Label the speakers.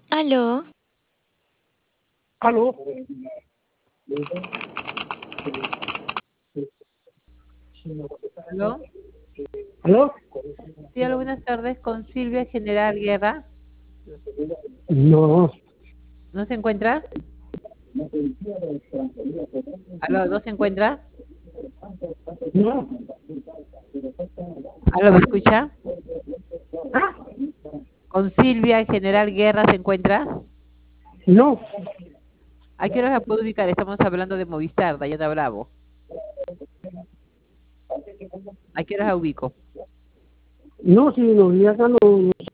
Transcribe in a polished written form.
Speaker 1: Aló,
Speaker 2: ¿Aló?
Speaker 3: ¿Aló?
Speaker 2: ¿Aló?
Speaker 3: Sí, hola, buenas tardes, con Silvia General Guerra.
Speaker 2: No,
Speaker 3: ¿No se encuentra? ¿Aló, no se encuentra?
Speaker 2: no.
Speaker 3: ¿Aló, me escucha?
Speaker 2: ¿Ah?
Speaker 3: ¿Con Silvia General Guerra se encuentra?
Speaker 2: No,
Speaker 3: ¿A qué hora la puedo ubicar? Estamos hablando de Movistar, Dayana Bravo. ¿A qué hora la ubico?
Speaker 2: no, si no vi acá, no, no